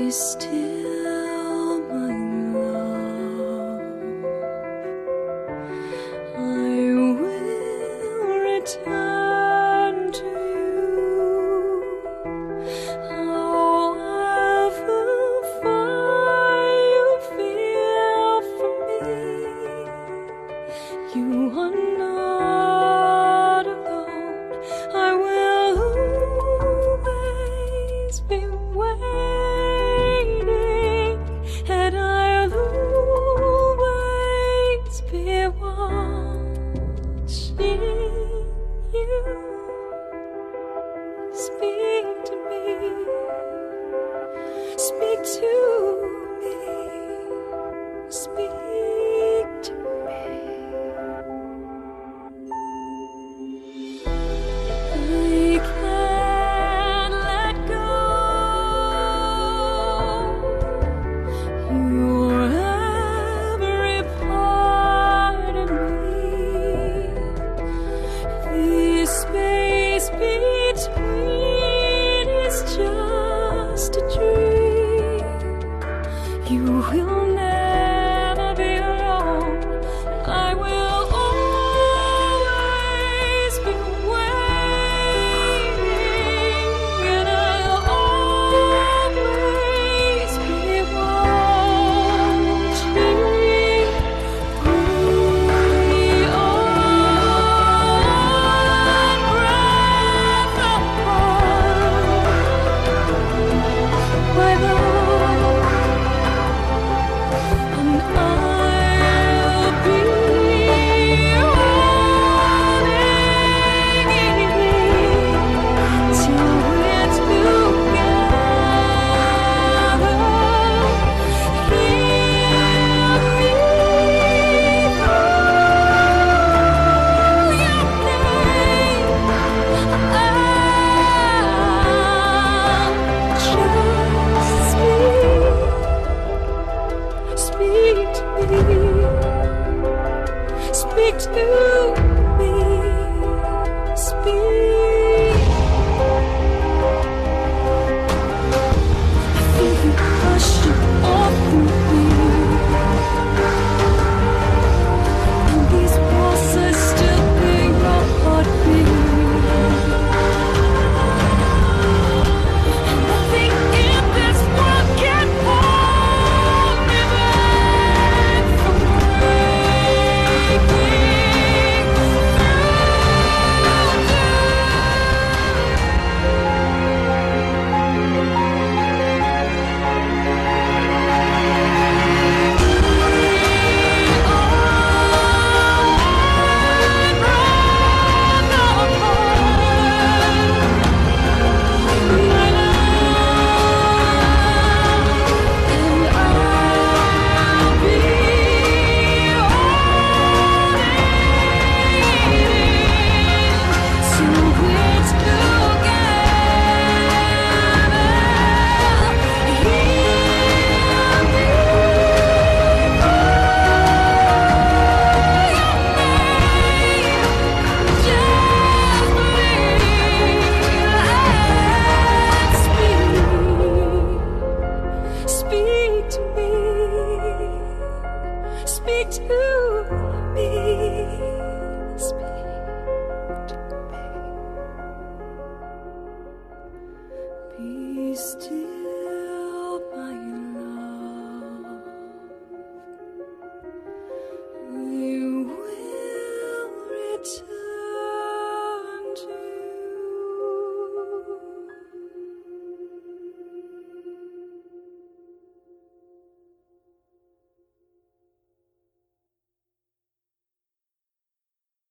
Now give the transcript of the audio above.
Be still, my love. I will return to you, however far you feel from me. You are not alone. I will always be waiting, and I'll always be watching you. Speak to me. Speak to me. Speak to me. I can't let go. You're every part of me. The space between is just a dream. You will never be alone. I will always be waiting, and I'll always be watching. We are breath apart, my love, and I'll be holding till we're together. Hear me through your name. Just speak to me. Speak to me. Speak. I feel you rushing all through me, and these walls are still being your heartbeat. And nothing in this world can hold me back from breaking Speak to me. Speak to me. Speak to me. Be still.